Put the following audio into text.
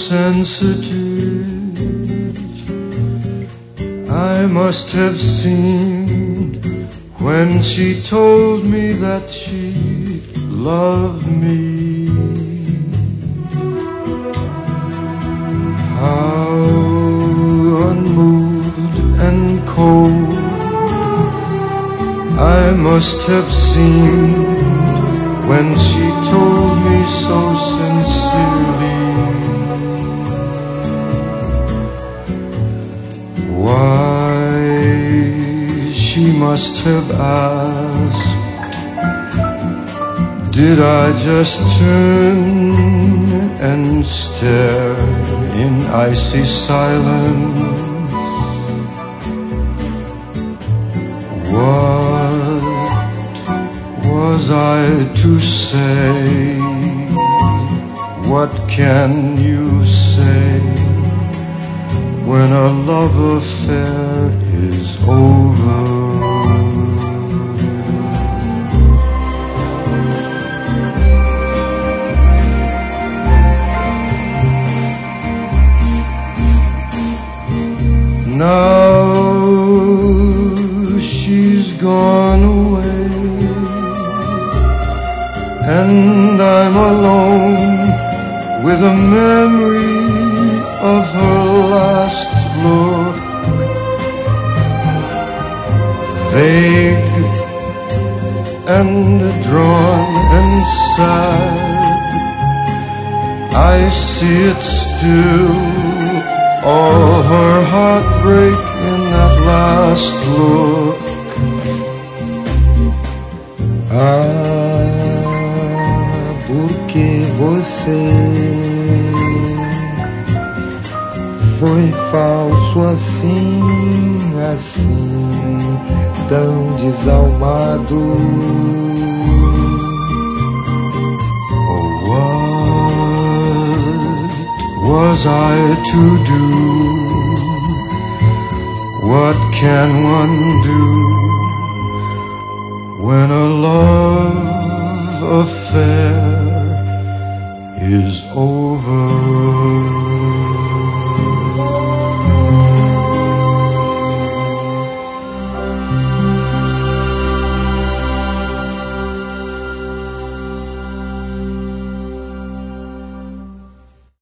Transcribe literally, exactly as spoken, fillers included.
sensitive. I must have seen when she told me that she loved me. How unmoved and cold I must have seemed when she told me so sincerely. Why, she must have asked, did I just turn and stare in icy silence? What was I to say? What can you say when a love affair is over? Now she's gone away, and I'm alone with a memory of her last look. Vague and drawn and sad, I see it still, all her heartbreak in that last look. Ah, porque você foi falso assim, assim, tão desalmado. Oh, what was I to do? What can one do when a love affair is over?